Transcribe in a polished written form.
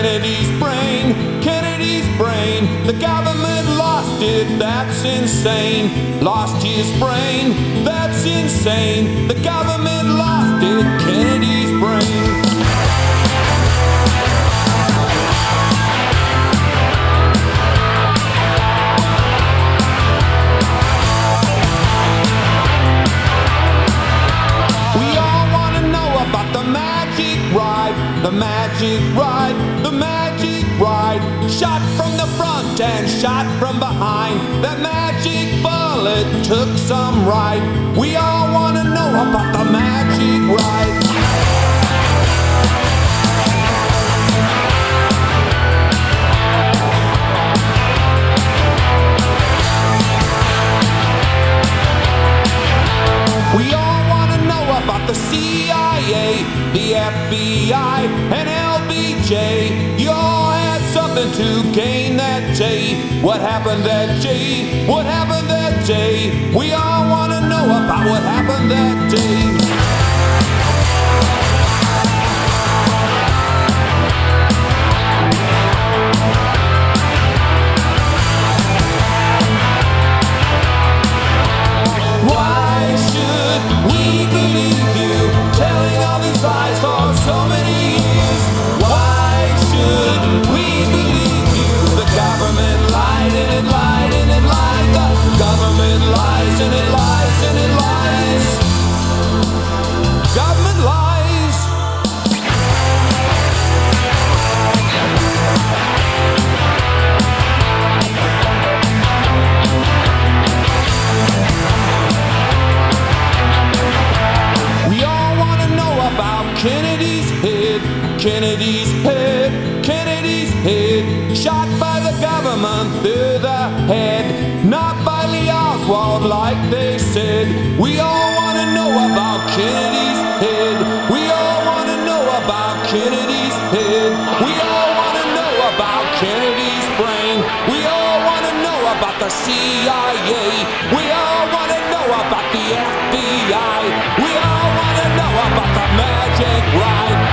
Kennedy's brain, Kennedy's brain. The government lost it, that's insane. Lost his brain, that's insane. The government lost it, Kennedy's brain. The magic ride, the magic ride. Shot from the front and shot from behind. That magic bullet took some ride. We all want to know about the magic ride. We all want to know about the CIA, the FBI, and LBJ. You all had something to gain that day. What happened that day? What happened that day? We all want to know about what happened that day. Kennedy's head, Kennedy's head, Kennedy's head. Shot by the government through the head, not by Lee Oswald like they said. We all want to know about Kennedy's head. We all want to know about Kennedy's head. We all want to know about Kennedy's brain. We all want to know about the CIA. We all want to know about the FBI. We all want to know about the magic ride.